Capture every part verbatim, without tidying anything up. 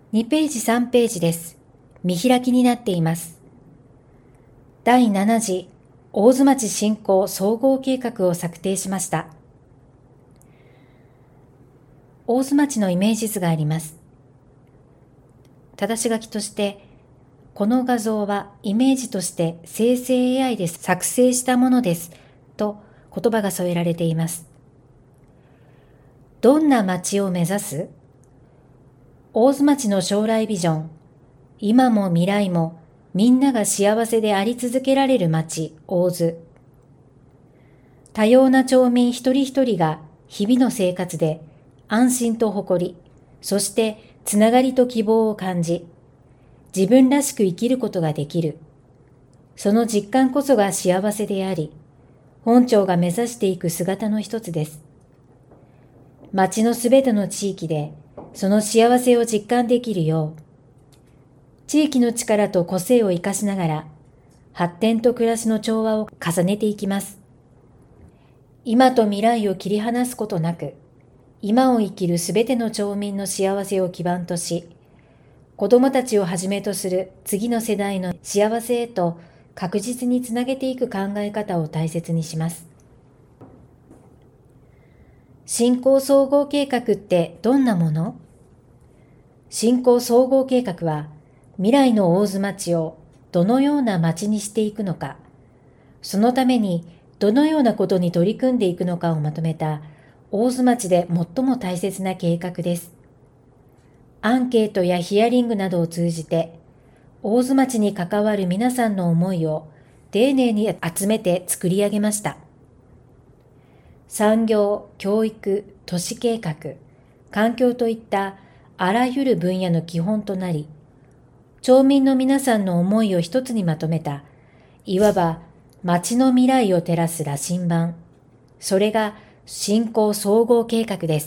にページさんページです。見開きになっています。だいなな次大津町振興総合計画を策定しました。大津町のイメージ図があります。正し書きとして、この画像はイメージとして生成 エーアイ で作成したものですと言葉が添えられています。どんな町を目指す？大津町の将来ビジョン、今も未来もみんなが幸せであり続けられる町、大津。多様な町民一人一人が日々の生活で安心と誇り、そしてつながりと希望を感じ、自分らしく生きることができる。その実感こそが幸せであり、本町が目指していく姿の一つです。町のすべての地域でその幸せを実感できるよう、地域の力と個性を生かしながら、発展と暮らしの調和を重ねていきます。今と未来を切り離すことなく、今を生きるすべての町民の幸せを基盤とし、子どもたちをはじめとする次の世代の幸せへと確実につなげていく考え方を大切にします。振興総合計画ってどんなもの？振興総合計画は、未来の大津町をどのような町にしていくのか、そのためにどのようなことに取り組んでいくのかをまとめた大津町で最も大切な計画です。アンケートやヒアリングなどを通じて、大津町に関わる皆さんの思いを丁寧に集めて作り上げました。産業、教育、都市計画、環境といったあらゆる分野の基本となり、町民の皆さんの思いを一つにまとめた、いわば町の未来を照らす羅針盤。それが振興総合計画です。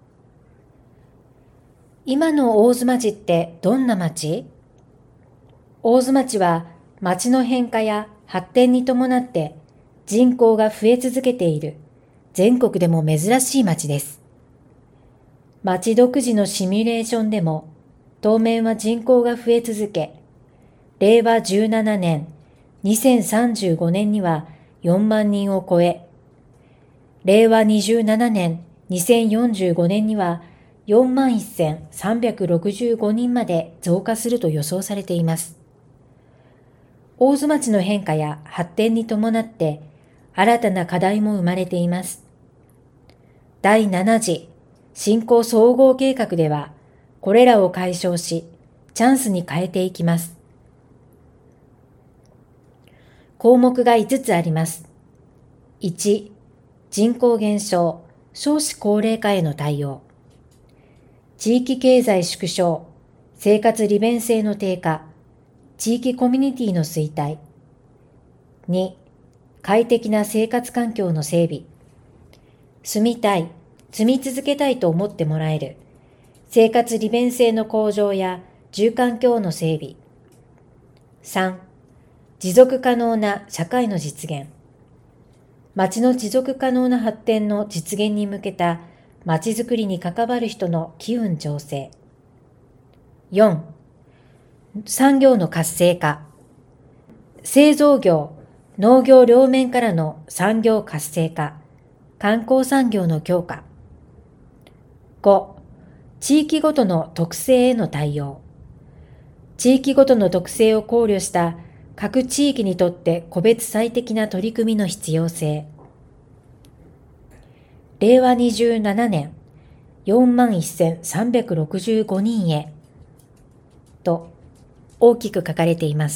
今の大津町ってどんな町？大津町は町の変化や発展に伴って人口が増え続けている全国でも珍しい町です。町独自のシミュレーションでも当面は人口が増え続け、れいわじゅうななねん、にせんさんじゅうごねんにはよんまんにんを超え、れいわにじゅうななねん、にせんよんじゅうごねんにはよんまんせんさんびゃくろくじゅうごにんまで増加すると予想されています。大津町の変化や発展に伴って新たな課題も生まれています。だいなな次振興総合計画では、これらを解消し、チャンスに変えていきます。項目がいつつあります。いち、人口減少、少子高齢化への対応。地域経済縮小、生活利便性の低下、地域コミュニティの衰退。に、快適な生活環境の整備。住みたい、住み続けたいと思ってもらえる。生活利便性の向上や住環境の整備。さん、持続可能な社会の実現。町の持続可能な発展の実現に向けた町づくりに関わる人の機運醸成。よん、産業の活性化。製造業、農業両面からの産業活性化、観光産業の強化。ご、地域ごとの特性への対応。地域ごとの特性を考慮した各地域にとって個別最適な取り組みの必要性。れいわにじゅうななねん、よんまんせんさんびゃくろくじゅうごにんへと大きく書かれています。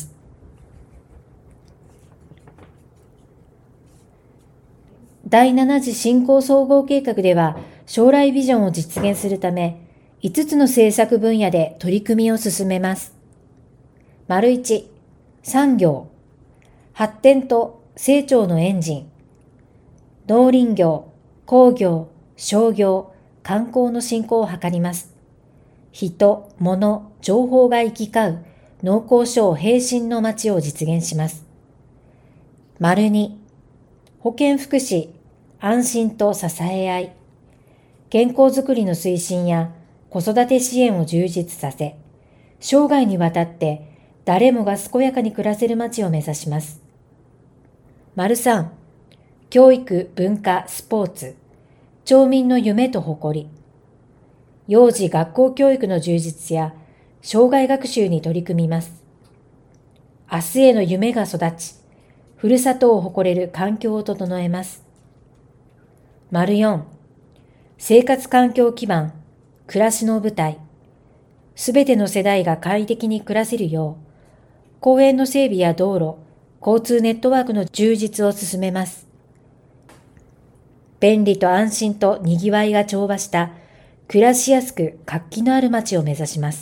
だいなな次振興総合計画では、将来ビジョンを実現するため、いつつの政策分野で取り組みを進めます。丸いち、産業、発展と成長のエンジン。農林業、工業、商業、観光の振興を図ります。人、物、情報が行き交う農耕省並進の街を実現します。丸に、保健福祉、安心と支え合い。健康づくりの推進や子育て支援を充実させ、生涯にわたって誰もが健やかに暮らせる街を目指します。丸さん、教育、文化、スポーツ、町民の夢と誇り。幼児学校教育の充実や生涯学習に取り組みます。明日への夢が育ち、ふるさとを誇れる環境を整えます。丸よん、生活環境基盤、暮らしの舞台。すべての世代が快適に暮らせるよう、公園の整備や道路、交通ネットワークの充実を進めます。便利と安心と賑わいが調和した暮らしやすく活気のある街を目指します。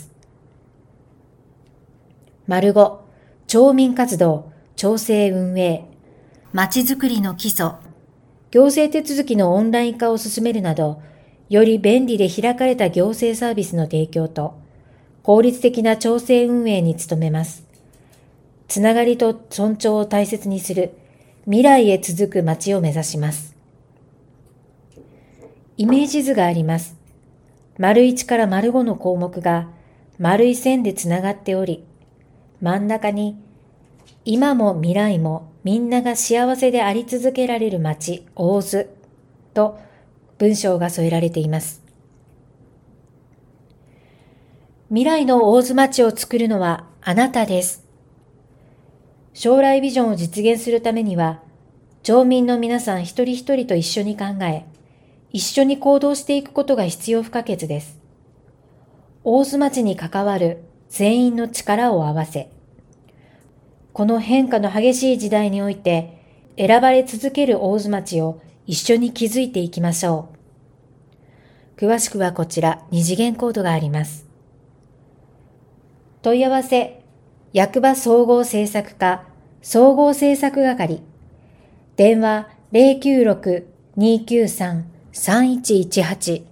丸ご、町民活動、町政運営、街づくりの基礎、行政手続きのオンライン化を進めるなど、より便利で開かれた行政サービスの提供と、効率的な町政運営に努めます。つながりと尊重を大切にする未来へ続く街を目指します。イメージ図があります。丸いちから丸ごの項目が丸い線でつながっており、真ん中に今も未来もみんなが幸せであり続けられる街、大洲と文章が添えられています。未来の大洲町を作るのはあなたです。将来ビジョンを実現するためには、町民の皆さん一人一人と一緒に考え、一緒に行動していくことが必要不可欠です。大洲町に関わる全員の力を合わせ、この変化の激しい時代において選ばれ続ける大洲町を一緒に築いていきましょう。詳しくはこちら二次元コードがあります。問い合わせ、役場総合政策課総合政策係、電話 ゼロきゅうろく にーきゅうさん さんいちいちはち